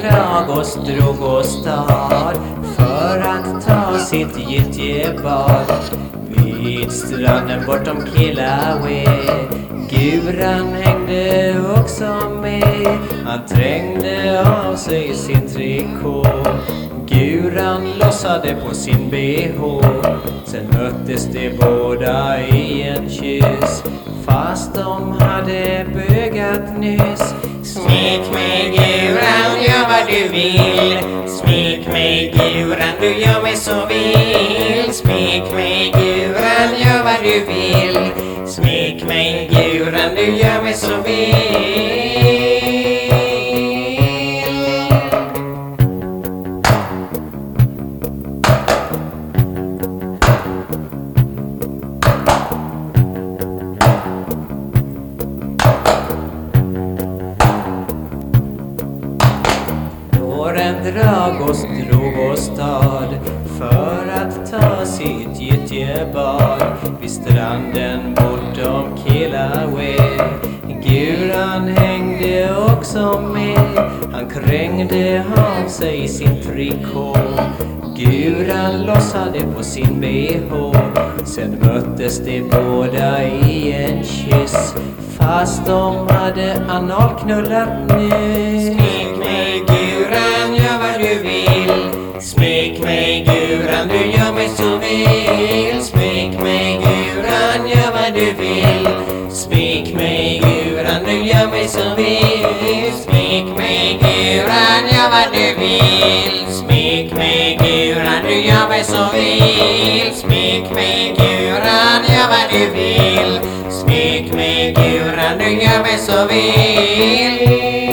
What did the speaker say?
Dragos drog åstad för att ta sitt gyttjebad vid stranden bortom Kilauea. Guran hängde också med, han trängde av sig sin trikå. Guran lossade på sin BH, sen möttes de båda i en kyss, fast de hade bögat nyss. Smek mig Guran, gör vad du vill. Smek mig Guran, du gör mig så vill. Smek mig Guran, gör vad du vill. Smek mig Guran, du gör mig så vill. Dragos drog åstad för att ta sitt gyttjebad vid stranden bortom Kilauea. Guran hängde också med, han krängde av sig sin trikå. Guran lossade på sin BH, sen möttes de båda i en kyss, fast de hade analknullat nyss. Smek mig Guran, gör vad du vill. Smek mig Guran, du gör mig så vill. Smek mig Guran, gör vad du vill. Smek mig Guran, du gör mig så vill. Smek mig Guran, gör vad du vill. Smek mig Guran, du gör mig så vill. Smek mig Guran, gör vad du vill. Smek mig Guran, du gör mig så vill.